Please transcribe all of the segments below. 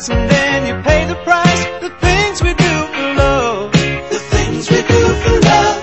hurts and then you pay the price. The things we do for love, the things we do for love.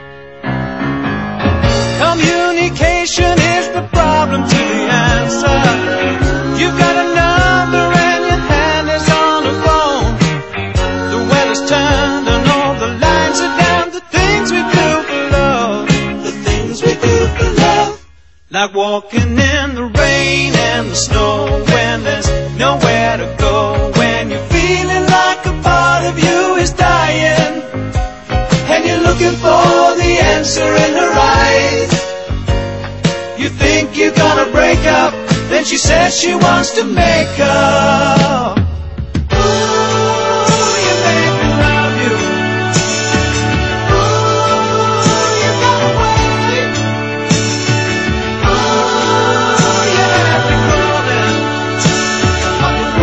Communication is the problem to the answer. You've got a number and your hand is on the phone. The weather's turned and all the lines are down. The things we do for love, the things we do for love. like walking in the rain and the snow when there's nowhere to go, when you're feeling like a part of you is dying and you're looking for the answer in her eyes. You think you're gonna break up, then she says she wants to make up. Ooh, you make me love you. Ooh, you got away. Ooh, you have me crawling up the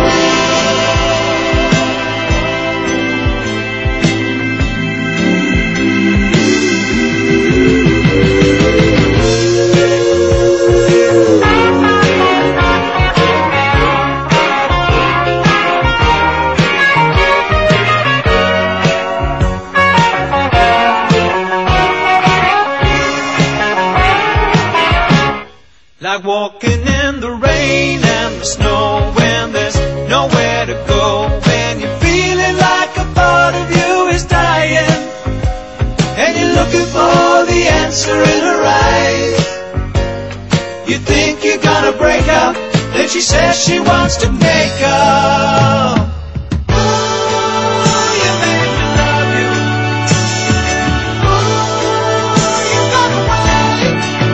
like walking in the rain and the snow when there's nowhere to go, when you're feeling like a part of you is dying and you're looking for the answer in her eyes. You think you're gonna break up, then she says she wants to make up. Ooh, you make me love you. Ooh, you got away.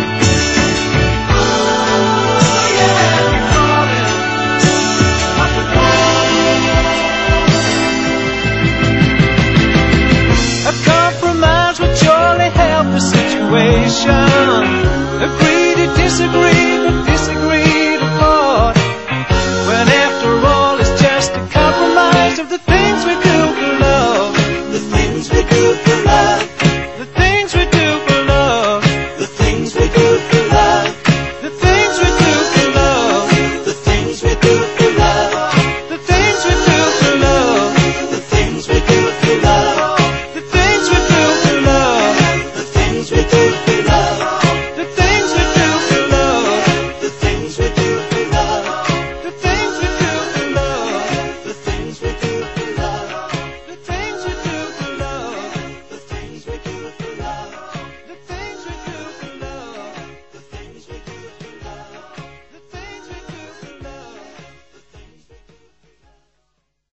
A compromise would surely help the situation. Agree to disagree, but disagree to part. When after all it's just a compromise of the things we do for love. The things we do for love. The things we do for love. The things we do for love. The things we do for love. The things we do for love. The things we do for love. The things we do for love. The things we do for love. The things we do for love.